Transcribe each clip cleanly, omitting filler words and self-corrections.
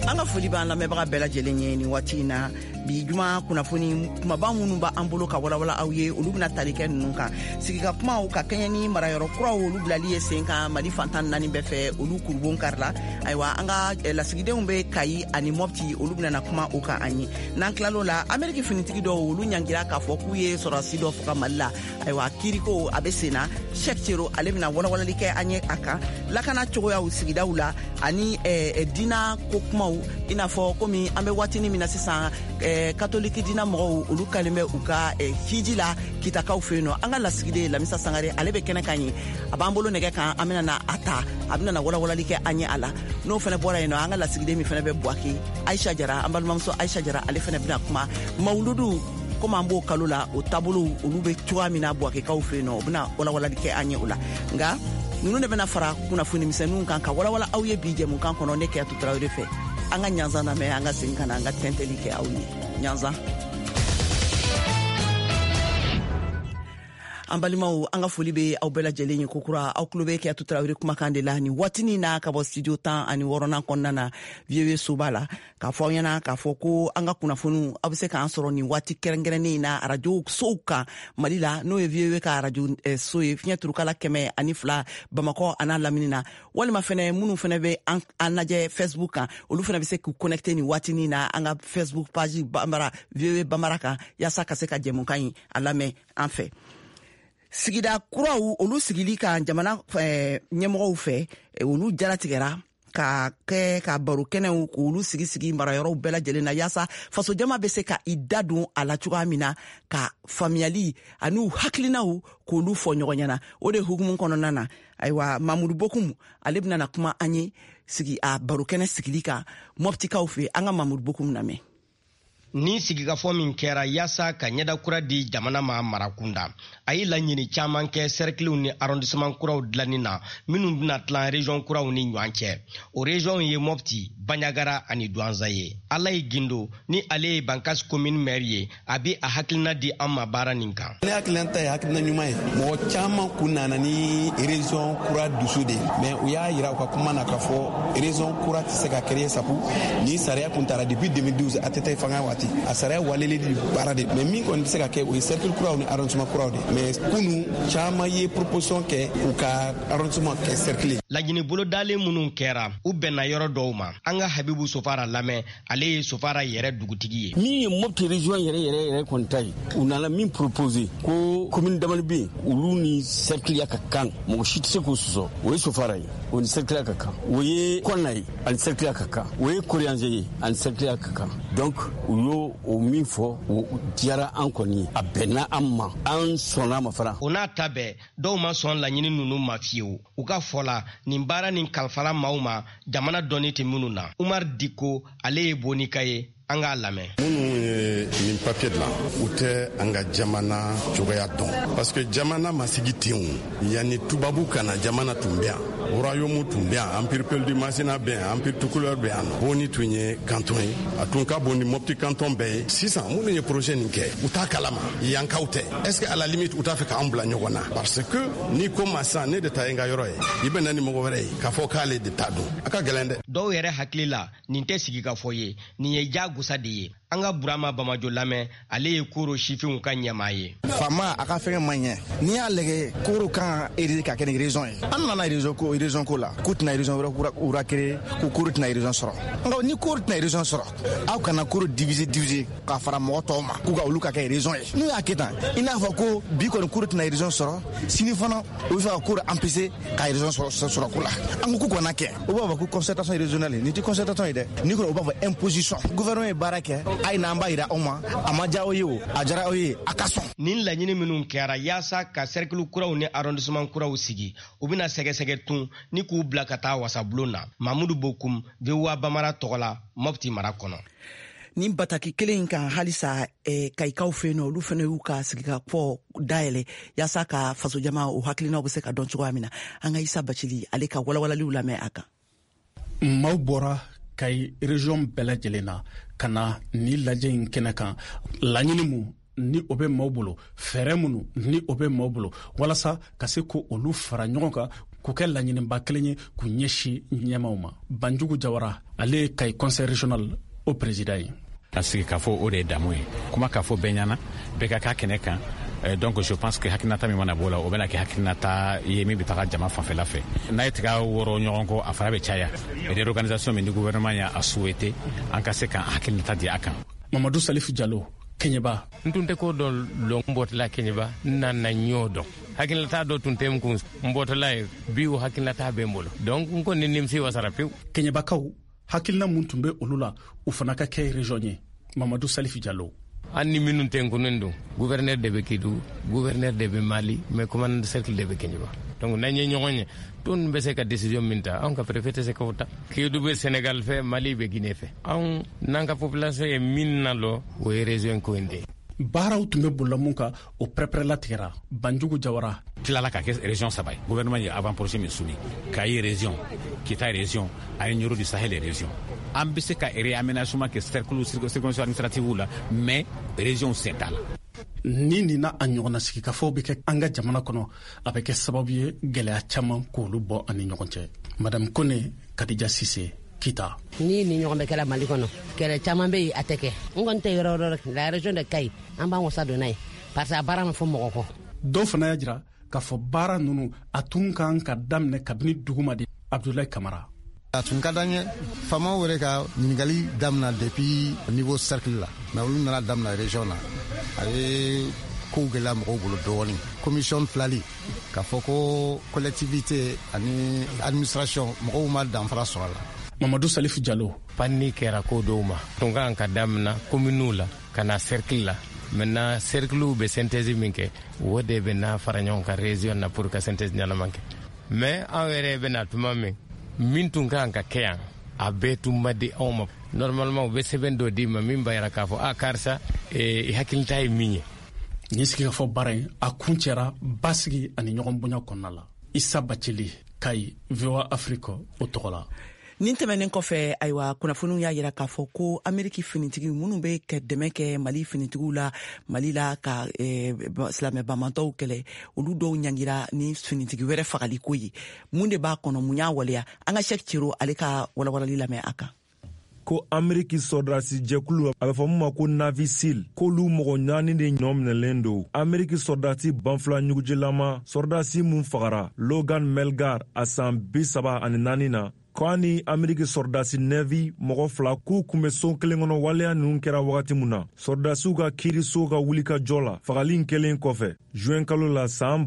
Anga foli b'an lamɛnbaga bɛɛ lajɛlen ye nin waati in na bi juma kunnafoni kumaba minnu b'an bolo ka walawala aw ye olu bɛna tali kɛ ninnu kan sigika kumaw ka kɛɲɛ ni marayɔrɔ kuraw olu bilali ye sen kan Mali fantan naani bɛɛ fɛ olu kurubon karila ayiwa an ka lasigidenw bɛ Kayi ani Mopti olu bɛna kuma o kan an ye n'an tilal'o la Ameriki finitigi dɔw olu ɲangira k'a fɔ k'u ye sɔrɔdasi dɔ faga Mali la ayiwa kiiriko a bɛ sen na Cheikh Tero ale bɛna walawalali kɛ an ye a kan lakana cogoyaw sigidaw la ani diina ko kumaw i n'a fɔ komi an bɛ waatinin min na sisan katoliki diina mɔgɔw olu kalen bɛ u ka hiji la kitakaw fɛ yen nɔ an ka lasigiden Lamisa Sangare ale bɛ kɛnɛ kan ye a b'an bolo nɛgɛ kan an bɛna na a ta a bɛna na walawalali kɛ an ye a la n'o fana bɔra yen nɔ an ka lasigiden min fana bɛ Buwake Aisha Jara an balimamuso Aisha Jara ale fana bɛna kuma mawuludu komi an b'o kalo la o taabolo olu bɛ cogoya min na Buwakekaw fɛ yen nɔ u bɛna walawalali kɛ an ye o la nka ninnu de bɛna fara kunnafoni misɛnninw kan ka walawala aw ye bi jɛmukan kɔnɔ ne Keyatu Tarawele fɛ an ka ɲanzan lamɛn an ka segin ka na an ka tɛntɛli kɛ aw ye ɲanzan. An balimaw an ka foli bɛ aw bɛɛ lajɛlen ye kokura aw tulo bɛ Keyatu Tarawele kumakan de la ni waatinin na ka bɔ studio 16 kɔnɔna na VOA soba la k'a fɔ aw ɲɛna k'a fɔ ko an ka kunnafoniw aw bɛ se k'an sɔrɔ nin waati kɛrɛnkɛrɛnnen in na arajo sow kan Mali la n'o ye VOA ka arajo so ye fiɲɛ turukala 102 Bamakɔ a n'a lamini na walima fɛnɛ minnu fɛnɛ bɛ an lajɛ Facebook kan olu fɛnɛ bɛ se k'u connecter nin waatinin na an ka Facebook page Bambara VOA Bambara kan yaasa ka se ka jɛmukan in a lamɛn an fɛ. Sigida kuraw olu sigili kan jamana ɲɛmɔgɔw fɛ olu jaratigɛra ka kɛ ka baro kɛnɛw k'olu sigi marayɔrɔw bɛɛ lajɛlen na yaasa faso jama bɛ se ka i da don a la cogoya min na ka faamuyali ani hakilinaw k'olu fɔ ɲɔgɔn ɲɛna o de hukumu kɔnɔna na ayiwa Mamudu Bokum ale bɛna na kuma an ye sigi a baro kɛnɛ sigili kan Moptikaw fɛ an ka Mamudu Bokum lamɛn. Ni sigikafɔ min kɛra yaasa ka ɲɛda kura di jamana ma marakunda a ye laɲini caman kɛ cerclew ni arrondissement kuraw dilanni na minnu bɛna tilan région kuraw ni ɲɔgɔn cɛ o région ye Mopti Bandiagara ani Douentza ye Alayi Gindo ni ale ye Bankasi commune maire ye a bɛ a hakilina di an ma baara nin kan ne hakilina ta ye hakilina ɲuman ye mɔgɔ caman kun nana ni région kura dusu de mais u y'a yira u ka kuma na k'a fɔ région kura tɛ se ka créer sabu ni sariya kun taara depuis 2012 a tɛ taa fanga waati a sariya waleli di baara de mais min kɔni bɛ se ka kɛ o ye cercle kuraw ni arrondissement kuraw de mais kunu caman ye proposition kɛ u ka arrondissement kɛ cercle laɲini bolo dalen minnu kɛra u bɛnna yɔrɔ dɔw ma an ka Habibu Sofara lamɛn ale ye Sofara yɛrɛ dugutigi ye min ye Mopti région yɛrɛ kɔni ta ye u nana min proposer ko commune damani bɛ yen olu ni cercle ya ka kan mɔgɔ si tɛ se k'o sɔsɔ o ye Sofara ye o ni cercle ya ka kan o ye Kɔnna ye ani cercle ya ka kan o ye Korianze ye ani cercle ya ka kan donc u y'o o min fɔ o diyara an kɔni a bɛnna an ma an sɔnna ma fana o n'a ta bɛɛ dɔw ma sɔn laɲini ninnu ma fiyewu u ka fɔ la nin baara nin kalifala maaw ma jamana dɔnni tɛ minnu na Umar Diko ale ye Bonika ye an k'a lamɛn minnu ye nin papier dilan u tɛ an ka jamana cogoya dɔn parce que jamana ma sigi ten yanni tubabu kana jamana tun bɛ yan royaume tun bɛ yan empire Peul du Masina bɛ yan empire Tukulɛr bɛ yan Boni tun ye canton ye a tun ka bon ni Mopti canton bɛɛ ye sisan minnu ye projet nin kɛ u t'a kalama yankaw tɛ est-ce que à la limite u t'a fɛ k'an bila ɲɔgɔn na parce que ni ko ma san ne de ta ye n ka yɔrɔ ye i bɛ na ni mɔgɔ wɛrɛ ye k'a fɔ k'ale de t'a dɔn a ka gɛlɛn dɛ dɔw yɛrɛ hakili la nin tɛ sigi ka fɔ ye nin ye jagosa de ye an ka Burama Bamajo lamɛn ale ye Koro sifinw ka ɲɛmaa ye faama a ka fɛngɛ man ɲɛ n'i y'a lajɛ Koro kan ka kɛ ni région ye an nana région ko la k'u tɛna région wɛrɛ créer ko Koro tɛna région sɔrɔ nka ni Koro tɛna région sɔrɔ aw kana Koro diviser k'a fara mɔgɔ tɔw ma k'u ka olu ka kɛ région ye n'u y'a kɛ tan i n'a fɔ ko bi kɔni Koro tɛna région sɔrɔ sini fana u bɛ fɛ ka Koro empêcher ka région sɔrɔ ko la an ko k'u kana kɛ u b'a fɔ ko concertation régionale nin tɛ concertation ye dɛ ni kɔni u b'a fɔ imposition gouvernement ye baara kɛ a ye n'an b'a yira aw ma a ma diya aw ye o a diyara aw ye a ka sɔn nin laɲini minnu kɛra yaasa ka cercle kuraw ni arrondissement kuraw sigi u bɛna sɛgɛsɛgɛ tun ni k'u bila ka taa wasabulon na Mamudu Bokum VOA Bambara tɔgɔ la Mopti mara kɔnɔ nin bataki kelen in kan halisa Kayikaw fɛ yen nɔ olu fana y'u ka sigikafɔ dayɛlɛ yaasa ka faso jama o hakilinaw bɛ se ka dɔn cogoya min na an ka Isa Bacili ale ka walawalaliw lamɛn a kan maaw bɔra Kayi région bɛɛ lajɛlen na ka na ni lajɛ in kɛnɛ kan laɲini mu ni o bɛ maaw bolo fɛɛrɛ minnu ni o bɛ maaw bolo walasa ka se ko olu fara ɲɔgɔn kan k'u kɛ laɲiniba kelen ye k'u ɲɛsi ɲɛmaw ma. Banjugu Jawara ale Kayi conseil régional o président ye. Ka sigi k'a fɔ o de ye damu ye, kuma k'a fɔ bɛɛ ɲɛna, bɛɛ ka k'a kɛnɛ kan. Donc je pense que hakilinata min mana b'o la o bɛna kɛ hakilinata ye min bɛ taga jama fanfɛla fɛ. N'a ye tiga wɔrɔ ɲɔgɔn kɔ a fara bɛ caya. Réorganisation min ni gouvernement y'a souhaité an ka se ka hakilinata di a kan. Mamadou Salif Diallo Kenyeba. Ntunte ko do long mbotla Kenyeba na nyodo. Hakilinata do tuntem kun mbotla biu hakilinata be mbolo. Donc ko ni nimsi wasara pew. Kenyeba kaw hakilina mun tumbe olula u fana ka kɛ région ye. Mamadou Salif Diallo. Anni minun tenkunendo gouverneur de Bekidou, gouverneur de Mali, mais commandant de cercle de Kenyeba. Donc nanye ñoŋoñe ton be se ka décision minta on ka préfet se ko ta Kédougou be Sénégal fait Mali be Guinée fait on nanga population e minnalo o région ko inde baaraw tun bɛ bolola mun kan o pɛrɛpɛrɛ latigɛra. Banjugu Jawara tilala ka kɛ région saba ye gouvernement ye avant projet min soumis Kayi région Kita région ani Nioro du Sahel région an bɛ se ka réaménagement kɛ cercle circonscription administrative la mais région centrale ni na a ɲɔgɔnna sigi ka fɔ bɛ kɛ an ka jamana kɔnɔ a bɛ kɛ sababu ye gɛlɛya caman k'olu bɔ ani ɲɔgɔn cɛ. Madame Kone Kadija Sise Kita ni ɲɔgɔn bɛ kɛla Mali kɔnɔ kɛlɛ caman bɛ yen a tɛ kɛ n kɔni tɛ yɔrɔ yɔrɔ la région de Kayi an b'an wasa don n'a ye parce que a baara ma fɔ mɔgɔ kɔ. Dɔw fana y'a jira k'a fɔ baara ninnu a tun kan ka daminɛ kabini duguma de. Abdoulaye Kamara a tun ka d'an ye faamaw yɛrɛ ka ɲininkali damina depuis niveau cercle la mais olu nana damina région na a ye kow gɛlɛya mɔgɔw bolo dɔɔni commission filali k'a fɔ ko collectivité ani administration mɔgɔw ma danfara sɔrɔ a la. Mamadou Salif Diallo panni kɛra ko dɔw ma tun kan ka damina commune la ka na cercle la maintenant cercle be synthèse min kɛ o de bɛ na fara ɲɔgɔn kan région na pour ka synthèse ɲɛnama kɛ mais an yɛrɛ bɛ na tuma min tun kan ka kɛ yan a bɛɛ tun ma di anw ma normalement u bɛ sɛbɛn dɔ di ma min b'a yira k'a fɔ karisa i hakilinta ye min ye. Ni sigi ka fɔ baara in a kun cɛra basigi ani ɲɔgɔn bonya kɔnɔna la. Isa Bacili Kayi VOA Afrique o tɔgɔ la. Nin tɛmɛnen kɔfɛ ayiwa kunnafoniw y'a yira k'a fɔ ko Ameriki finitigi minnu bɛ ka dɛmɛ kɛ Mali finitigiw la Mali la ka silamɛ bamantɔw kɛlɛ olu dɔw ɲangira ni finitigi wɛrɛ fagali ko ye mun de b'a kɔnɔ mun y'a waleya an ka Cheikh Thiro ale ka walawalali lamɛn a kan. Ko Ameriki sɔrdasi jɛkulu a bɛ fɔ mun ma ko Navy Seal k'olu mɔgɔ 4 de ɲɔ minɛlen don. Ameriki sɔrdasi banfula ɲugujilama sɔrdasi mun fagara Logan Melgar a san 34 na k'a ni Ameriki sɔrdasi Navy mɔgɔ 2 k'u kun bɛ so kelen kɔnɔ waleya ninnu kɛra wagati mun na sɔrdasiw ka kiiriso ka wuli ka jɔ la fagali kelen kɔfɛ juin kalo la san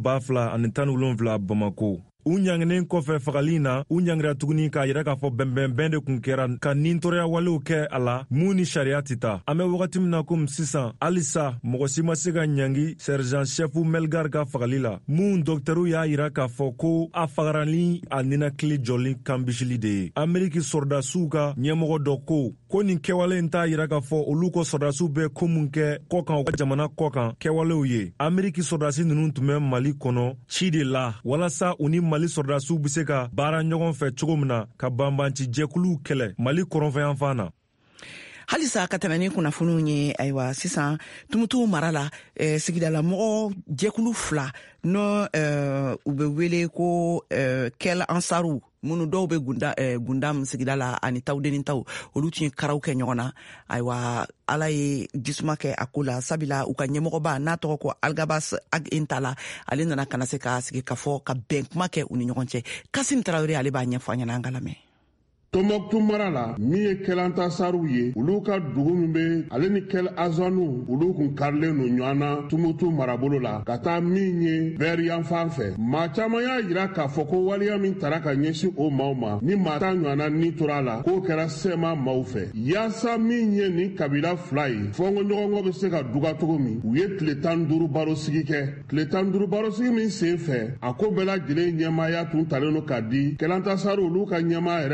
2017 Bamako. U ɲanginen kɔfɛ fagali na u ɲangira tuguni k'a yɛrɛ k'a fɔ bɛnbɛnbɛn de kun kɛra ka nintɔɔrɔya walew kɛ a la mun ni sariya tɛ ta. An bɛ wagati min na komi sisan halisa mɔgɔ si ma se ka ɲangi sergent chef Melgar ka fagali la mun dɔktɛrw y'a yira k'a fɔ ko a fagara ni a ninakili jɔli kanbisili de ye. Ameriki sɔrdasiw ka ɲɛmɔgɔ dɔ ko nin kɛwale in t'a yira k'a fɔ olu ko sɔrdasiw bɛ ko mun kɛ kɔkan u ka jamana kɔkan kɛwalew ye. Ameriki sɔrdasi ninnu tun bɛ Mali kɔnɔ ci de la walasa u ni Mali sɔrdasiw bɛ se ka baara ɲɔgɔn fɛ cogo min na ka banbanci jɛkuluw kɛlɛ Mali kɔrɔnfɛyanfan na. Halisa ka tɛmɛ ni kunnafoniw ye ayiwa sisan Tumutu mara la sigidala mɔgɔ jɛkulu 2 no u bɛ wele ko Kel Ansaru minnu dɔw bɛ Gundam sigida la ani Tawudenin taw olu tun ye karaw kɛ ɲɔgɔn na ayiwa ala ye jisuma kɛ a ko la sabila u ka ɲɛmɔgɔba n'a tɔgɔ ko Algabas Ag Intala ale nana kana se ka sigi ka fɔ ka bɛn kuma kɛ u ni ɲɔgɔn cɛ. Kasim Tarawele ale b'a ɲɛfɔ an ɲɛna an ka lamɛn. Tombouctou mara la min ye Kelantasaru ye olu ka dugu min bɛ ale ni Kel Azanu olu kun karilen no ɲɔgɔnna Tombouctou marabolo la ka taa min ye bɛri yanfan fɛ maa caman y'a yira k'a fɔ ko waleya min tara ka ɲɛsin o maaw ma ni maa ta ɲɔgɔnna ni tora la k'o kɛra sɛma maaw fɛ yaasa min ye nin kabila 2 ye fɔnkɔɲɔgɔnkɔ bɛ se ka duga cogo min u ye tile 15 baro sigi kɛ tile 15 baro sigi min sen fɛ a ko bɛɛ lajɛlen ɲɛmaaya tun talen no ka di Kelantasaru olu ka ɲɛmaa yɛrɛ ma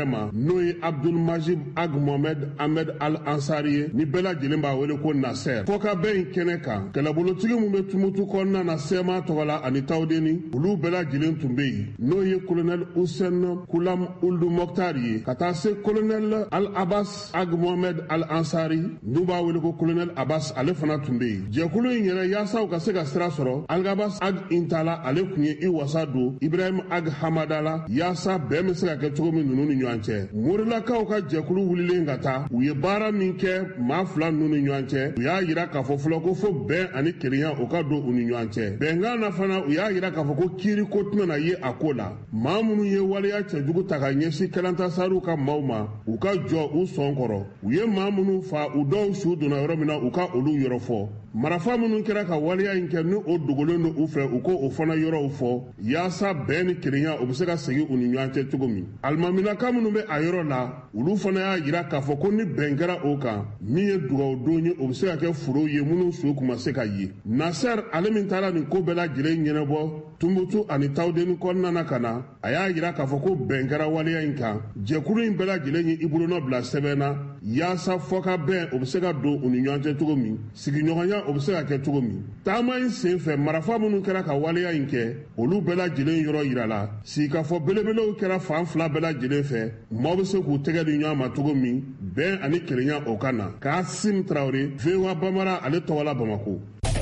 n'o ye Abdul Majid Ag Mohamed Ahmed Al Ansari ye ni bɛɛ lajɛlen b'a wele ko Nasser. Fɔ ka bɛn in kɛnɛ kan kɛlɛbolotigi min bɛ tumutu kɔnɔna na sɛma tɔgɔ la ani tawdeni olu bɛɛ lajɛlen tun bɛ yen n'o ye colonel Hussein Kulam Uldu Mokhtar ye ka taa se colonel Al Abbas Ag Mohamed Al Ansari n'u b'a wele ko colonel Abbas ale fana tun bɛ yen. Jɛkulu in yɛrɛ yaasa u ka se ka sira sɔrɔ Al Abbas Ag Intala ale tun ye i wasa don Ibrahim Ag Hamadala yaasa bɛn bɛ se ka kɛ cogo min ninnu ni ɲɔgɔn cɛ. Morilakaw ka jɛkulu wulilen ka taa u ye baara min kɛ maa fila ninnu ni ɲɔgɔn cɛ u y'a yira k'a fɔ fɔlɔ ko fo bɛn ani kelenya o ka don u ni ɲɔgɔn cɛ. Bɛnkan na fana u y'a yira k'a fɔ ko kiiri ko tɛna na ye a ko la. Maa minnu ye waleya cɛjugu ta ka ɲɛsin Kɛlantasariw ka maaw ma u ka jɔ u sɔn kɔrɔ. U ye maa minnu fa u dɔw su donna yɔrɔ min na u ka olu yɔrɔ fɔ. Marafa minnu kɛra ka waleya in kɛ ni o dogolen don u fɛ u ko o fana yɔrɔw fɔ yaasa bɛn ni kelenya o bɛ se ka segin u ni ɲɔgɔn cɛ cogo min. Alimaminaka minnu bɛ a yɔrɔ la olu fana y'a yira k'a fɔ ko ni bɛn kɛra o kan min ye dugawudon ye o bɛ se ka kɛ forow ye minnu su kun ma se ka ye. Nasser ale min taara nin ko bɛɛ lajɛlen ɲɛnabɔ Tunbutu ani Tawdeni kɔnɔna na ka na a y'a yira k'a fɔ ko bɛn kɛra waleya in kan jɛkulu in bɛɛ lajɛlen ye i bolonɔ bila sɛbɛn na yaasa fɔ ka bɛn o bɛ se ka don u ni ɲɔgɔn cɛ cogo min sigiɲɔgɔnya o bɛ se ka kɛ cogo min. Taama in sen fɛ marifa minnu kɛra ka waleya in kɛ olu bɛɛ lajɛlen yɔrɔ yira la sigikafɔ belebelew kɛra fan fila bɛɛ lajɛlen fɛ maaw bɛ se k'u tɛgɛ di ɲɔgɔn ma cogo min bɛn ani kelenya o ka na. Kasim Traoré VOA Bamara ale tɔgɔ la Bamako.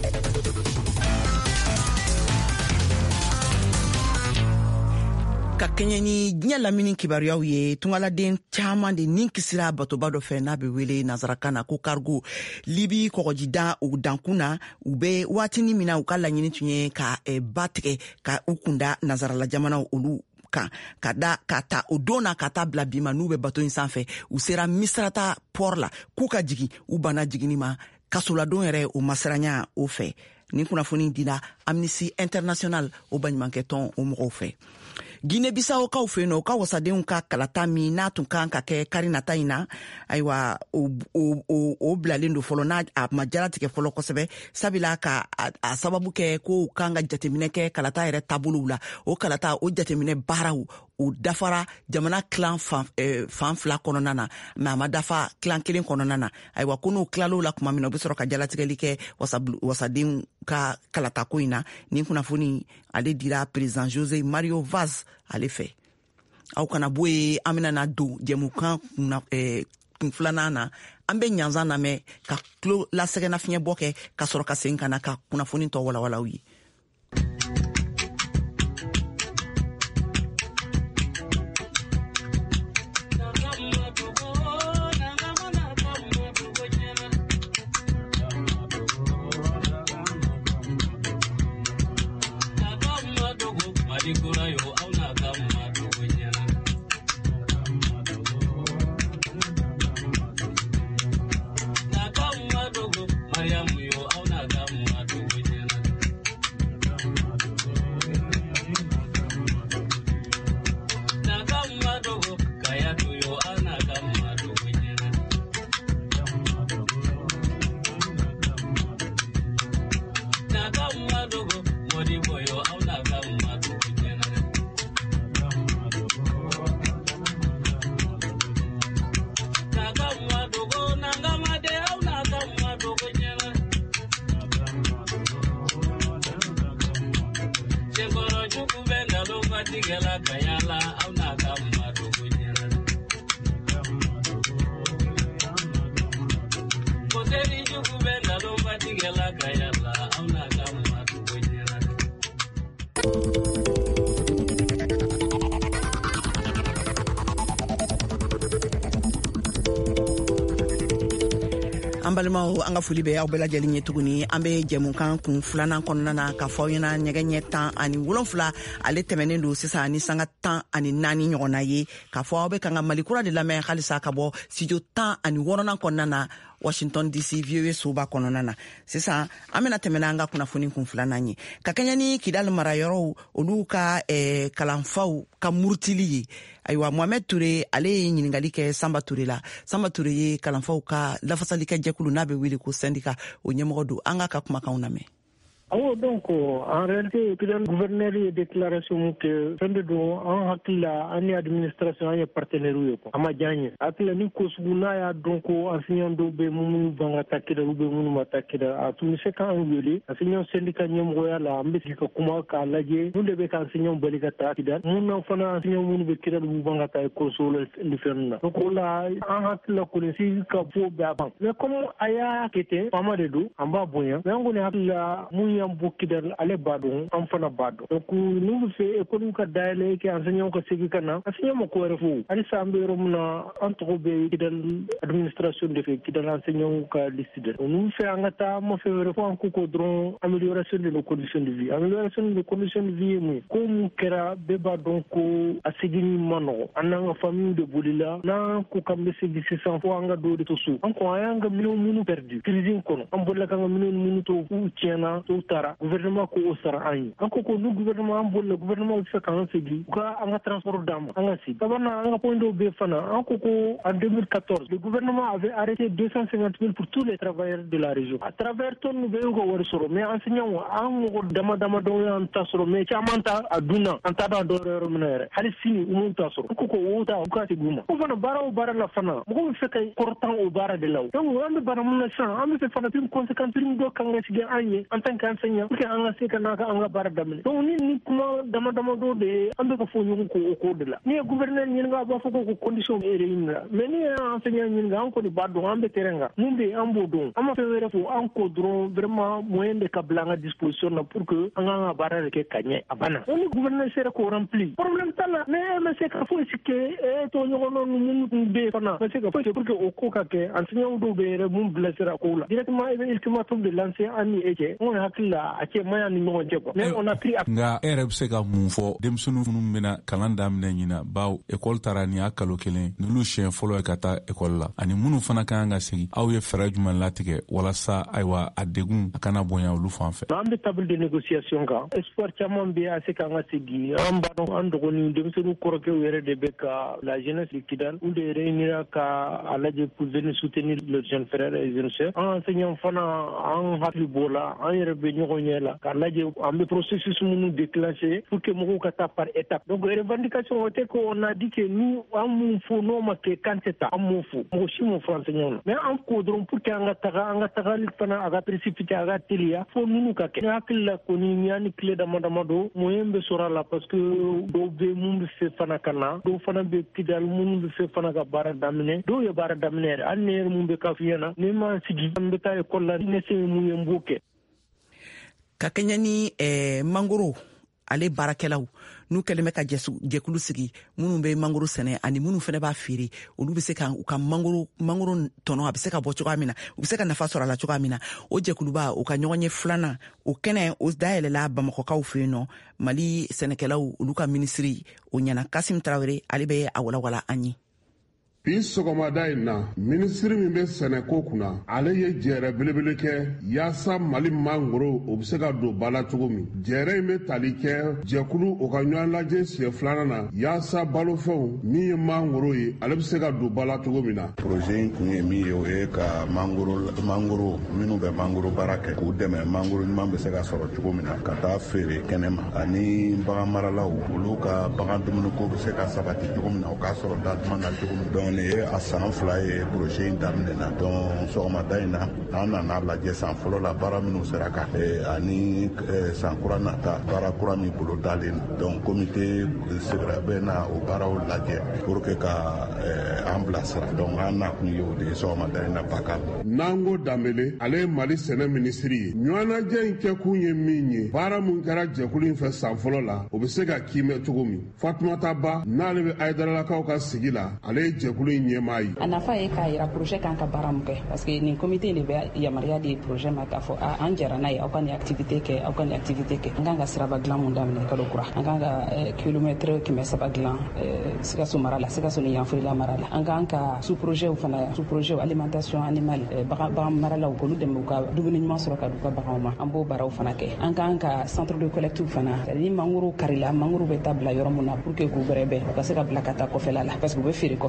Ka kɛɲɛ ni diɲɛ lamini kibaruyaw ye tungaladen caaman de nin kisira batoba dɔ fɛ n'a bɛ wele nazarakan na ko cargo Libi kɔgɔjida u dankun na u bɛ waatini min na u ka laɲini tun ye ka ba tigɛ ka u kunda nazarala jamanaw olu kan ka ta o don na ka taa bila bi ma n'u bɛ bato in sanfɛ u sera Misrata port la k'u ka jigin u banna jiginni ma kasoladon yɛrɛ o masiranya o fɛ nin kunnafoni dira Amnesty International o baɲumankɛ tɔn o mɔgɔw fɛ. Guinée-Bissau kaw fɛ yen nɔ u ka wasadenw ka kalata min n'a tun kan ka kɛ kari nata in na ayiwa o bilalen don fɔlɔ n'a a ma jaratigɛ fɔlɔ kosɛbɛ sabila ka a sababu kɛ ko u kan ka jateminɛ kɛ kalata yɛrɛ taabolow la o kalata o jateminɛ baaraw o dafara jamana kilan fan fila kɔnɔna na mɛ a ma dafa kilan kelen kɔnɔna na ayiwa ko n'o kilal'o la tuma min na u bɛ sɔrɔ ka jalatigɛli kɛ wasadenw ka kalatako in na nin kunnafoni ale dira président José Mario Vaz ale fɛ. Aw kana bɔ ye an bɛna na don jɛmukan kun filanan na an bɛ ɲanzan lamɛn ka tulo lasɛgɛnna fiɲɛ bɔ kɛ ka sɔrɔ ka segin ka na ka kunnafoni tɔ walawalaw ye. An balimaw an ka foli bɛ aw bɛɛ lajɛlen ye tuguni an bɛ jɛmukan kun filanan kɔnɔna na ka fɔ aw ɲɛna ɲɛgɛn ɲɛ 17 ale tɛmɛnen don sisan ni sanga 14 ɲɔgɔnna ye ka fɔ aw bɛ kan ka Mali kura de lamɛn halisa ka bɔ studio 16 kɔnɔna na Washington DC VOA soba kɔnɔna na. Sisan an bɛna tɛmɛna an ka kunnafoni kun filanan ye ka kɛɲɛ ni Kidal marayɔrɔw olu ka kalanfaw ka murutili ye. Ayiwa Mohamed Touré ale ye ɲiningali kɛ Samba Touré la. Samba Touré ye kalanfaw ka lafasali kɛ jɛkulu n'a bɛ wele ko syndicat o ɲɛmɔgɔ don an ka kumakanw lamɛn. Donc en réalité le gouverneur a déclaration que fin de don en hakila ani administration ya partenaire yo ko ama janye akila ni ko suguna ya donc enseignant do be mumu banga takira be mumu matakira a tout ce kan wele enseignant syndicat nyem roya la mbisi ko kuma ka laje munde be kan enseignant bolika takida mun fana enseignant mun be kira bu banga ta ko solo li fenna donc la en hakila ko si ka fo ba ban mais comme aya kete fama de do amba bonya mais ngone hakila mun yam bukidal ale bado am fana bado donc nous fait économique daile ke enseignant ko sigi kana enseignant ko refu ari sambe romna entre be kidal administration de fait kidal enseignant ka décider nous fait angata mo fait refu en ko dron amélioration de nos conditions de vie mu comme kera beba donc asigi mano ananga famille de bolila na ko kambe sigi 600 fois anga do de tosu anko ayanga minu perdu crise kono ambola kanga minu to tiena to tara gouvernement ko osara ayi anko ko nu gouvernement ambola gouvernement se kan sigi ka anga transport dam anga si tabana anga pondo be fana anko ko en 2014 le gouvernement avait arrêté 250 000 pour tous les travailleurs de la région à travers ton be ko wor soro mais enseignant an ko dama do yan tasoro mais chamanta aduna anta da do remunere hali sini umun tasoro ko wota ko ti guma ko fana bara la fana mo fe kay kortan o bara de law donc ambe bara mun na san ambe fe fana tim conséquence tim do kan sigi anye en tant qu'enseignant pour que anga se kana ka anga bara damne donc ni kuma dama do de ambe ko fo ñu ko de la ni gouverneur ñi nga ba fo ko condition e réunir mais ni enseignant ñi nga ko di baddo ambe terenga mumbe ambo do ama fe were fo anko dron vraiment moyen de kablanga disposition na pour que anga bara ke kanye abana ni gouverneur sera ko rempli problème tala mais c'est ka fo sike e to ñu no mun be fana c'est ka fo pour que o ko ka ke enseignant do be re mun blessera ko la directement e ultimatum de lancer ani eje on hakilla ake maya ni mo je ko mais on a pris nga ereb se ka mun fo demsunu funum bena kalanda amne nyina baw école tarani akalo kelen nulu chien folo ka ta école la ani munu fana kan nga sigi aw ye fera juman latige wala sa aywa adegun akana bonya ulu fanfe ambe table de négociation ka espoir chamon be ase ka nga sigi amba no ando ni demsunu koroke were de beka la jeunesse liquidale ou de réunir ka alaje pour venir soutenir leurs jeunes frères et jeunes sœurs enseignant fana en hakli bola en yerbe ñoko ñela ka laje ambe processus munu déclencher pour que mo ka ta par étape donc les revendications étaient qu'on a dit que nous amu fo no ma ke kanteta amu fo mo shi mo français ñon mais en codron pour que anga taga li fana aga précipiter aga telia fo nunu ka ke hakilla ko ni ñani clé dama do moyembe sora la parce que do be mum fe fana kana do fana be kidal mum fe fana ga bara damine do ye bara damine anner mum be ka fiyana ni ma sigi ambe ta école la ne se mu yembuke ka kenya ni mangoro ale barakɛlaw n'u kɛlen bɛ ka jɛkulu sigi minnu bɛ mangoro sɛnɛ ani minnu fana b'a feere olu bɛ se ka u ka mangoro tɔnɔ a bɛ se ka bɔ cogoya min na u bɛ se ka nafa sɔrɔ a la cogoya min na o jɛkuluba u ka ɲɔgɔn ye filanan o kɛnɛ o dayɛlɛla bamakɔkaw fɛ yen nɔ mali sɛnɛkɛlaw olu ka minisiri o ɲɛna kasim tarawele ale bɛ a walawala an ye bi sɔgɔmada in na minisiri min bɛ sɛnɛko kunna ale ye jɛrɛ belebele kɛ yaasa mali mangoro o bɛ se ka don ba la cogo min jɛrɛ in bɛ tali kɛ jɛkulu o ka ɲɔgɔn lajɛ siɲɛ filanan na yaasa balofɛnw min ye mangoro ye ale bɛ se ka don ba la cogo min na. projet in kun ye min ye o ye ka mangoro minnu bɛ mangoro baara kɛ k'u dɛmɛ mangoro ɲuman bɛ se ka sɔrɔ cogo min na ka taa feere kɛnɛma ani bagan maralaw olu ka bagan dumuniko bɛ se ka sabati cogo min na o k'a sɔrɔ da duman na cogo min na. Ni ye a san fila ye projet in daminɛna donc sɔgɔmada in na an nana lajɛ san fɔlɔ la baara minnu sera ka kɛ ani san kura nata baara kura min bolo dalen donc comité sigira bɛ na o baaraw lajɛ pour que ka an bilasira donc an na kun ye o de ye sɔgɔmada in na Bakar. Nango Dambele ale ye Mali sɛnɛ minisiri ye ɲɔgɔnnajɛ in kɛkun ye min ye baara mun kɛra jɛkulu in fɛ san fɔlɔ la o bɛ se ka kiimɛ cogo min Fatumata Ba n'ale bɛ Ayidaralakaw ka sigi la ale ye jɛkulu a nafa ye k'a yira projet kan ka baara mun kɛ parce que nin comité de bɛ yamaruya di projet ma k'a fɔ an jɛra n'a ye aw ka nin activité kɛ aw ka nin activité kɛ an kan ka siraba dilan mun daminɛ kalo kura an kan ka kilomètre 300 dilan Sikaso mara la Sikaso ni Yanfolila mara la an kan ka sous projet alimentation animale bagan maralaw k'olu dɛmɛ u ka dumuni ɲuman sɔrɔ ka d'u ka baganw ma an b'o baaraw fana kɛ an kan ka centre de collecte fana ni mangoro karila mangoro bɛ taa bila yɔrɔ mun na pour que k'u bɛrɛbɛn u ka se ka bila ka taa kɔfɛla la parce que u bɛ feere kɔfɛ de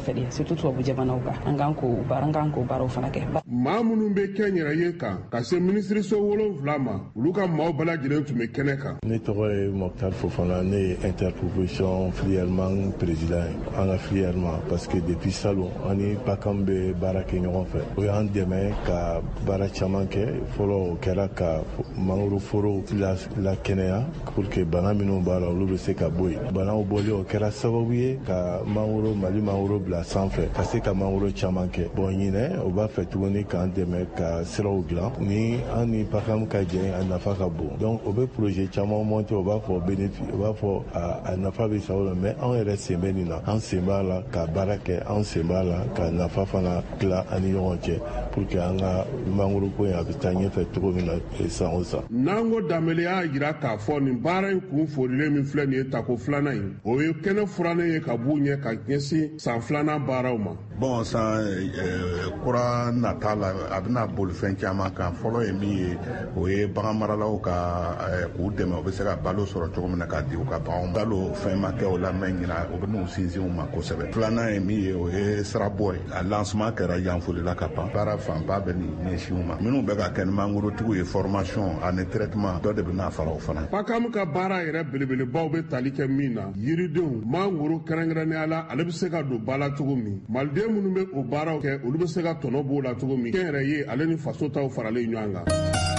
surtout tubabu jamanaw kan an kan k'o baaraw fana kɛ. maa minnu bɛ kɛ n yɛrɛ ye kan ka se minisiriso 7 ma olu ka maaw bɛɛ lajɛlen tun bɛ kɛnɛ kan. ne tɔgɔ ye Mokhtar Fofana, ne ye interprofession filièrement président an ka filièrement parce que depuis salon ani PACAM bɛ baara kɛ ɲɔgɔn fɛ. o y'an dɛmɛ ka baara caman kɛ. fɔlɔ o kɛra ka mangoro foro la kɛnɛya pour que bana minnu b'a la olu bɛ se ka bɔ yen. banaw bɔli o kɛra sababu ye ka Mali mangoro bila sanfɛ ka se ka mangoro caman kɛ. bon ɲinɛ o b'a fɛ tuguni k'an dɛmɛ ka siraw dilan ni an ni PACAM ka jɛ a nafa ka bon. donc o bɛ projet caman monter o b'a fɔ bénéfice o b'a fɔ a nafa bɛ sa o la mais an yɛrɛ sen bɛ nin na. an sen b'a la ka baara kɛ an sen b'a la ka nafa fana tila ani ɲɔgɔn cɛ pour que an ka mangoro ko in a bɛ taa ɲɛfɛ cogo min na san o san. n'an ko danbele y'a jira k'a fɔ nin baara in kun forilen min filɛ nin ye tako 2nan ye o ye kɛnɛ furannen ye ka b'u ɲɛ ka ɲɛsin san 2nan baaraw ma. bon san kura nata la a bɛna boli fɛn caman kan. fɔlɔ ye min ye o ye bagan maralaw ka k'u dɛmɛ o bɛ se ka balo sɔrɔ cogo min na k'a di u ka baganw. balo fɛn ma kɛ o la mɛ ɲina o bɛ n'u sinsin u ma kosɛbɛ. 2nan ye min ye o ye sirabɔ ye. a lancement kɛra Yanfolila ka ban. baara fanba bɛ nin ɲɛsin u ma. minnu bɛ ka kɛ ni mangorotigiw ye formation ani traitement dɔ de bɛ n'a fara o fana. PACAM ka baara yɛrɛ belebelebaw bɛ tali kɛ min na yiridenw mangoro kɛrɛnkɛrɛnnenya la ale bɛ se ka don ba la cogo min maliden minnu bɛ o baaraw kɛ olu bɛ se ka tɔnɔ b'o la cogo min kɛn yɛrɛ ye ale ni faso taw faralen ɲɔgɔn kan.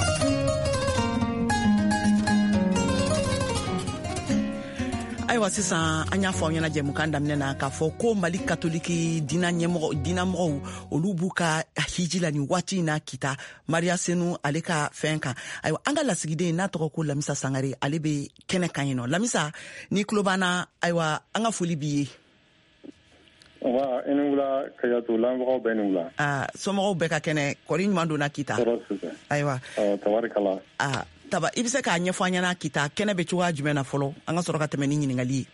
ayiwa sisan an y'a fɔ aw ɲɛna jɛmukan daminɛ na k'a fɔ ko Mali katoliki dinamɔgɔw olu b'u ka hiji la nin waati in na kita Maria Senu ale ka fɛn kan. ayiwa an ka lasigiden n'a tɔgɔ ko Lamisa Sangare ale bɛ kɛnɛ kan yen nɔ. Lamisa ni tulo b'an na ayiwa an ka foli b'i ye. wa i ni wula Kayato lamɛnbagaw bɛɛ ni wula. somɔgɔw bɛɛ ka kɛnɛ kɔri ɲuman donna kita. ayiwa tabarikala. Taba i bɛ se k'a ɲɛfɔ an ɲɛna kita kɛnɛ bɛ cogoya jumɛn na fɔlɔ an ka sɔrɔ ka tɛmɛ ni ɲininkali ye.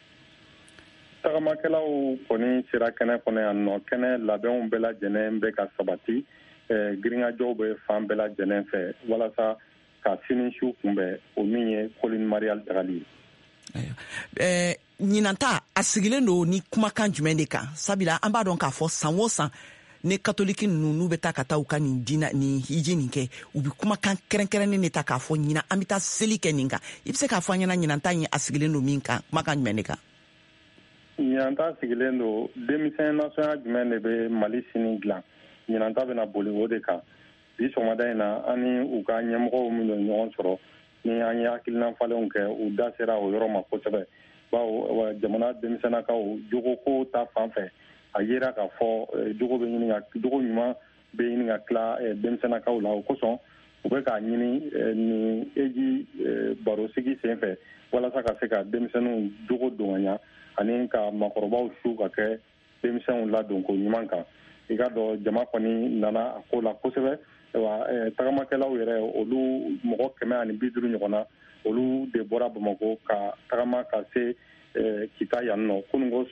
tagamakɛlaw kɔni sera kɛnɛ kɔnɔ yan nɔ. kɛnɛ labɛnw bɛɛ lajɛlen bɛ ka sabati. girinkajɔw bɛ fan bɛɛ lajɛlen fɛ walasa ka sinisiw kunbɛn o min ye Colline Marial tagali ye. ɲinanta a sigilen don ni kumakan jumɛn de kan sabula an b'a dɔn k'a fɔ san o san ni katoliki ninnu n'u bɛ taa ka taa u ka nin hiji nin kɛ u bɛ kumakan kɛrɛnkɛrɛnnen de ta k'a fɔ ɲina an bɛ taa seli kɛ nin kan. I bɛ se k'a fɔ an ɲɛna ɲinanta in a sigilen don min kan kumakan jumɛn de kan. ɲinanta sigilen don denmisɛn nasɔnya jumɛn de bɛ Mali sini dilan. ɲinanta bɛna boli o de kan. bi sɔgɔmada in na an ni u ka ɲɛmɔgɔw min bɛ ɲɔgɔn sɔrɔ ni an ye hakilina falenw kɛ u da sera o yɔrɔ ma kosɛbɛ. bawo jamana denmisɛnnakaw jogo ko ta fan fɛ a yera k'a fɔ jogo ɲuman bɛ ɲini ka tila denmisɛnnakaw la o kosɔn u bɛ k'a ɲini ni eji barosigi sen fɛ walasa ka se ka denmisɛnninw jogo don ka ɲa ani ka makɔrɔbaw su ka kɛ denmisɛnw ladon ko ɲuman kan. i ka dɔn jama kɔni nana a ko la kosɛbɛ. tagamakɛlaw yɛrɛ olu mɔgɔ 150 ɲɔgɔn na olu de bɔra Bamakɔ ka tagama ka se kita yan nɔ. kunungo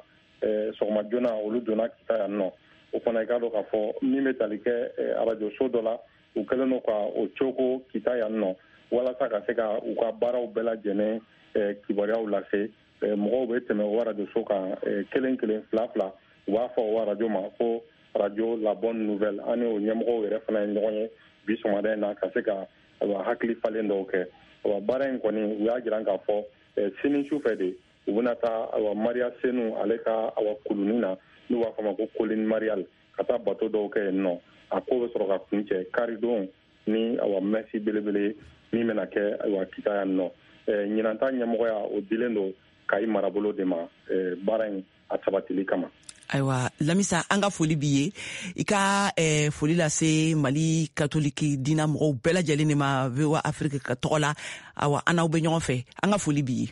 sɔgɔma joona olu donna kita yan nɔ. o fana i ka dɔn k'a fɔ min bɛ tali kɛ arajo so dɔ la u kɛlen don ka o cogo kita yan nɔ walasa ka se ka u ka baaraw bɛɛ lajɛlen kibaruyaw lase. mɔgɔw bɛ tɛmɛ o arajo so kan kelen fila u b'a fɔ o arajo ma ko radio La Bonne Nouvelle. an ni o ɲɛmɔgɔw yɛrɛ fana ye ɲɔgɔn ye bi sɔgɔmada in na ka se ka hakili falen dɔw kɛ. baara in kɔni u y'a jira k'a fɔ sini su fɛ de u bɛna taa Maria Senu ale ka kulunin na n'u b'a fɔ ma ko Colline Marial ka taa bato dɔw kɛ yen nɔ. a ko bɛ sɔrɔ ka kuncɛ karidon ni mɛsi belebele min bɛna kɛ kita yan nɔ. ɲinanta ɲɛmɔgɔya o dilen don Kayi marabolo de ma baara in a sabatili kama. ayiwa Lamisa an ka foli b'i ye i ka foli lase Mali katoliki dinɛ mɔgɔw bɛɛ lajɛlen de ma VOA Afrique ka tɔgɔ la. awa an n'aw bɛ ɲɔgɔn fɛ an ka foli b'i ye.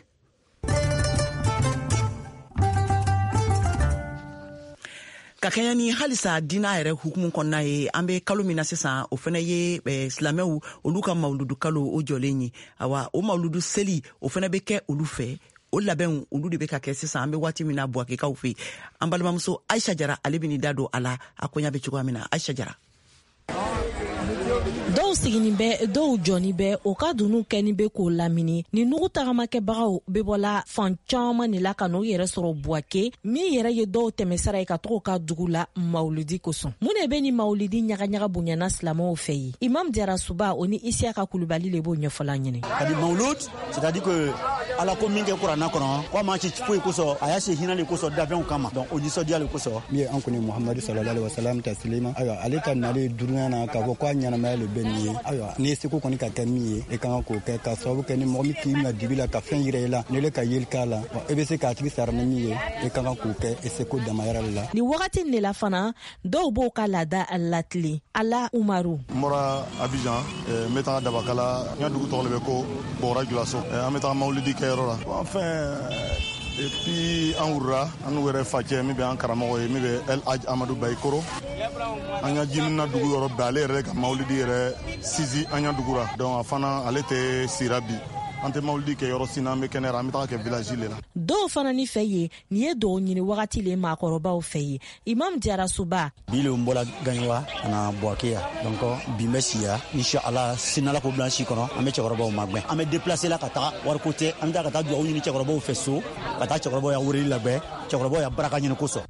ka kɛɲɛ ni halisa dinɛ yɛrɛ hukumu kɔnɔna ye an bɛ kalo min na sisan o fana ye silamɛw olu ka mawuludu kalo o jɔlen ye. awa o mawuludu seli o fana bɛ kɛ olu fɛ. o labɛnw olu de bɛ ka kɛ sisan an bɛ waati min na Buwakekaw fɛ an balimamuso Aisha Jara ale bɛ ni da don a la a koɲa bɛ cogoya min na. Aisha Jara. dɔw siginin bɛ dɔw jɔni bɛ o ka dunu kɛni bɛ k'o lamini ni nugu tagamakɛbagaw bɛ bɔla fan caman de la ka n'u yɛrɛ sɔrɔ Buwake min yɛrɛ ye dɔw tɛmɛsira ye ka tɔgɔ ka dugu la mawulidi kosɔn. Mun de bɛ ni mawulidi ɲagaɲaga bonyana silamɛw fɛ ye? Imam Diarrasuba o ni Isiaka Kulubali le b'o ɲɛfɔla ɲini. Kadi mawlud, c'est-à-dire que ala ko min kɛ kuranna kɔnɔ ko maa ci foyi kosɔn a y'a se hinɛ de kosɔn dafɛnw kama donc o nisɔndiya le kosɔn min ye an kɔni Muhamadu sallallahu alaihi wasallam taslima. Ayiwa ale ka nale dunuya na k'a fɔ ko a ɲɛnamaya le bɛ nin ye. Ayiwa ni seko kɔni ka kɛ min ye e kan k'o kɛ ka sababu kɛ ni mɔgɔ min k'i na dibi la ka fɛn yira i la ni le ka yeli k'a la e bɛ se k'a tigi sara ni min ye e kan k'o kɛ e seko damayira le la. Ni wagati de la fana dɔw b'o ka laada latile Ala Umaru. N bɔra Abidjan n bɛ taga Dabakala n ka dugu tɔgɔ le bɛ ko Bɔgɔra Julaso an bɛ taga mawulidi kɛyɔrɔ la. Enfin et puis an wurura an n'u yɛrɛ facɛ min bɛ an karamɔgɔ ye min bɛ El Hadj Amadou Bayikoro an ka jimina dugu yɔrɔ bɛɛ ale yɛrɛ ka mawulidi yɛrɛ sisi an ka dugu la donc a fana ale tɛ sira bi an tɛ mawulidi kɛ yɔrɔ sin na an bɛ kɛnɛ an bɛ taga kɛ village le la. Dɔw fana ni fɛ ye nin ye dɔw ɲini wagati le maakɔrɔbaw fɛ ye. Imam Diarrasuba bi le n bɔra Gaɲwa ka na Buwake yan donc bi n bɛ si yan inshallah sinala ko bila si kɔnɔ an bɛ cɛkɔrɔbaw magɛn an bɛ déplacer la ka taga wariko tɛ an bɛ taa ka taa dugawu ɲini cɛkɔrɔbaw fɛ so ka taa cɛkɔrɔbaw ya weleli labɛn cɛkɔrɔbaw ya baraka ɲini kosɔn.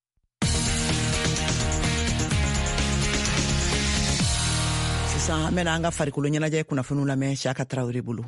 Sisan an bɛna an ka farikolo ɲɛnajɛ kunnafoniw lamɛn Siaka Tarawele bolo.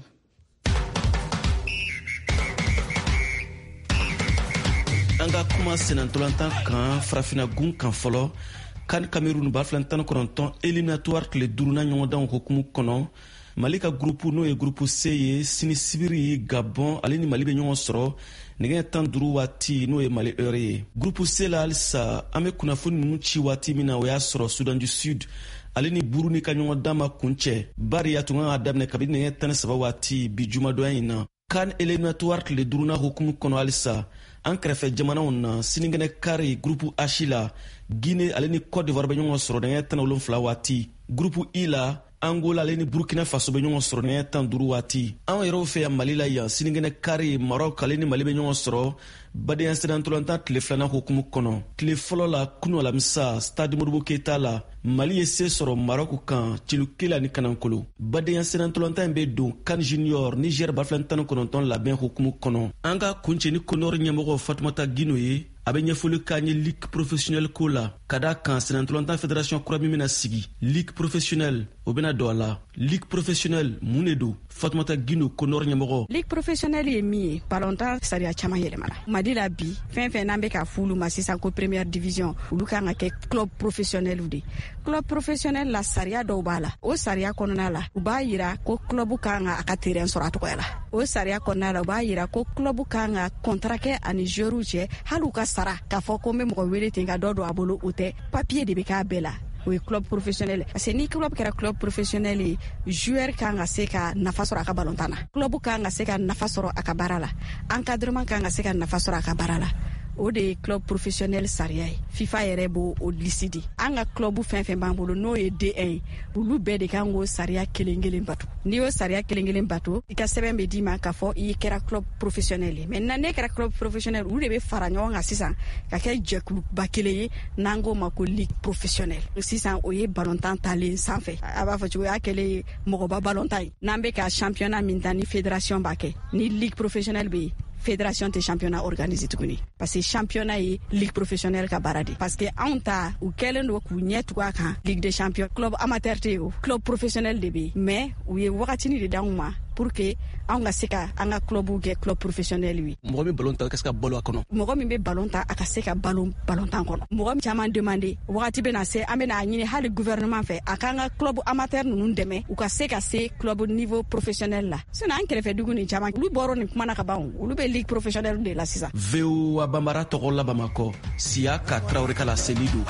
An ka kuma senantolantan kan farafinagun kan fɔlɔ kan Cameroun 2019 éliminatoire tile 5nan ɲɔgɔndanw hokumu kɔnɔ Mali ka groupe n'o ye groupe C ye sini sibiri Gabon ale ni Mali bɛ ɲɔgɔn sɔrɔ nɛgɛ 15 waati n'o ye Mali heure ye. Groupe C la halisa an bɛ kunnafoni ninnu ci waati min na o y'a sɔrɔ Sudan du Sud ale ni Burundi ka ɲɔgɔndan ma kuncɛ bari a tun kan ka daminɛ kabini nɛgɛ 13 waati bi jumadonya in na. Kan éliminatoire tile 5nan hokumu kɔnɔ halisa an kɛrɛfɛ jamanaw na sinikɛnɛ kari groupe H la Guinée ale ni Côte d'Ivoire bɛ ɲɔgɔn sɔrɔ nɛgɛ 17 waati. Groupe I la Angola ale ni Burkina Faso bɛ ɲɔgɔn sɔrɔ nɛgɛ 15 waati. An yɛrɛw fɛ yan Mali la yan sinikɛnɛ kari Maroc ale ni Mali bɛ ɲɔgɔn sɔrɔ badenya senantolantan tile 2nan hokumu kɔnɔ. Tile fɔlɔ la kunu alamisa Stade Modibo Keita la Mali ye se sɔrɔ Maroc kan cilu kelen ni kanankolo. Badenya senantolantan bɛ don CAN Junior Niger 2019 labɛn hokumu kɔnɔ. An ka kuncɛ ni Konor ɲɛmɔgɔ Fatumata Gino ye a bɛ ɲɛfɔli k'an ye ligue professionnelle ko la ka da kan senantolantan fédération kura min bɛna sigi ligue professionnelle o bɛna don a la. Ligue professionnelle mun de don? Fatumata Gino Konor ɲɛmɔgɔ. Ligue professionnelle ye min ye ballontan sariya caman yɛlɛmana Mali la bi fɛn fɛn n'an bɛ ka fulu ma sisan ko première division olu kan ka kɛ club professionnel de. Club professionnel la sariya dɔw b'a la o sariya kɔnɔna la u b'a yira ko club kan ka a ka terrain sɔrɔ a tɔgɔ la. O sariya kɔnɔna la u b'a yira ko club kan ka contrat kɛ ani joueurs cɛ hali u ka sara k'a fɔ ko n bɛ mɔgɔ wele ten ka dɔ don a bolo o tɛ papier de bɛ k'a bɛɛ la. O ye club professionnel parce que ni club kɛra club professionnel ye joueur kan ka se ka nafa sɔrɔ a ka ballontan na club kan ka se ka nafa sɔrɔ a ka baara la encadrement kan ka se ka nafa sɔrɔ a ka baara la o de ye club professionnel sariya ye FIFA yɛrɛ b'o o liste di an ka club fɛn fɛn b'an bolo n'o ye D1 ye olu bɛɛ de kan k'o sariya kelen kelen bato n'i y'o sariya kelen kelen bato i ka sɛbɛn bɛ d'i ma k'a fɔ i kɛra club professionnel ye maintenant ne kɛra club professionnel olu de bɛ fara ɲɔgɔn kan sisan ka kɛ jɛkuluba kelen ye n'an k'o ma ko ligue professionnelle sisan o ye ballontan talen sanfɛ a b'a fɔ cogo y'a kɛlen ye mɔgɔba ballontan ye n'an bɛ ka championnat min ta ni fédération b'a kɛ ni ligue professionnelle bɛ yen fédération tɛ championnat organisé tuguni parce que championnat ye ligue professionnelle ka baara de parce que anw ta u kɛlen don k'u ɲɛ tugu a kan ligue des champions club amateur tɛ yen o club professionnel de bɛ yen mais u ye wagatini de d'anw ma pour que anw ka se ka an ka clubw kɛ club professionnel ye. Mɔgɔ min ballon ta ka se ka balo a kɔnɔ. Mɔgɔ min bɛ ballon ta a ka se ka ballon tan kɔnɔ. Mɔgɔ caman demandé wagati bɛ na se an bɛ na ɲini hali gouvernement fɛ a k'an ka club amateur ninnu dɛmɛ u ka se ka se club niveau professionnel la. Sinon an kɛrɛfɛ dugu ni caman olu bɔra nin kuma na ka ban olu bɛ ligue professionnelle de la sisan. VOA Bambara tɔgɔ la Bamakɔ Siaka Traoré kala Selido.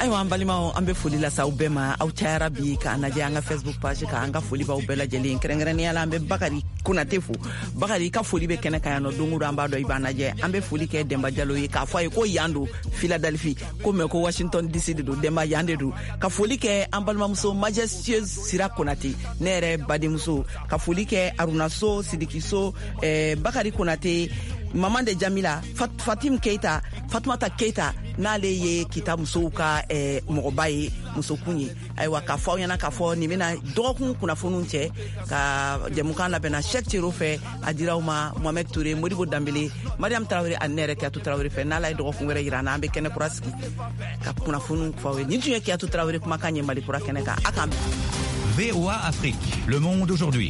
ayiwa an balimaw an be foli la sa aw bɛɛ ma aw cayara bi k'an lajɛ an ka facebook page ka an ka foli b'aw bɛɛ lajɛlen kɛrɛnkɛrɛnnenya la an be bakari konate fo bakari ka foli be kɛnɛ kan yan nɔ don o don an b'a dɔn i b'an lajɛ an be foli kɛ Demba Jalo ye k'a fɔ a ye ko yan do Philadelphie ko mɛ ko Washington DC de do Demba yan de do ka foli kɛ an balimamuso majestueuse Sira Konate ne yɛrɛ badenmuso ka foli kɛ Aruna So Sidiki So Bakari Konate Maman de Jamila Fatim Keita Fatumata Keita n'ale ye kita musow ka mɔgɔba ye musokun ye ayiwa k'a fɔ aw ɲɛna k'a fɔ nin bena dɔgɔkun kunnafoniw cɛ ka jɛmukan labɛnna Cheikh Thierno fɛ a diraw ma Mohamed Touré Modibo Dambele Mariam Traoré ani ne yɛrɛ Kiyatu Traoré fɛ n'ala ye dɔgɔkun wɛrɛ yira an bɛ kɛnɛ kura sigi ka kunnafoniw fɔ aw ye nin tun ye Kiyatu Traoré kumakan ye Mali kura kɛnɛ kan a kan VOA Afrique, le monde aujourd'hui.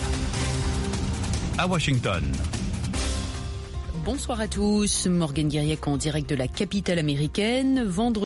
À Washington. Bonsoir à tous, Morgane Guiriec en direct de la capitale américaine. Vendredi